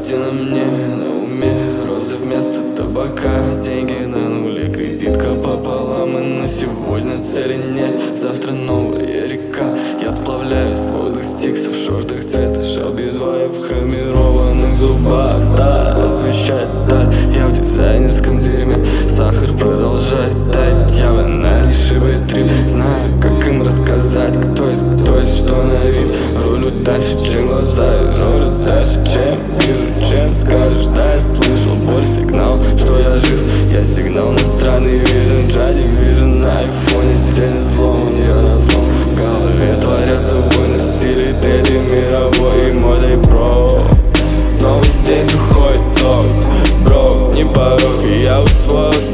Радости на мне, на уме, розы вместо табака. Деньги на нуле, кредитка пополам. И на сегодня цели нет, завтра новая река. Я сплавляюсь в водах стиксов, в шортах цвета шелби 2 и в хромированных зубах. Сталь освещает даль, я в дизайнерском дерьме. Сахар продолжает таять, я ванальнейший трип. Знаю, как им рассказать, кто есть, что на рим. Рулю дальше, чем глаза, и рулю дальше, чем вижу. Чем скажешь, да, я слышал боль, сигнал, что я жив. Я сигнал на странный вижен, джади вижен. На айфоне день взломан, я разлом. В голове творятся войны в стиле Третьей мировой и модой, бро. Новый день, сухой ток, бро, не порог, и я усвоил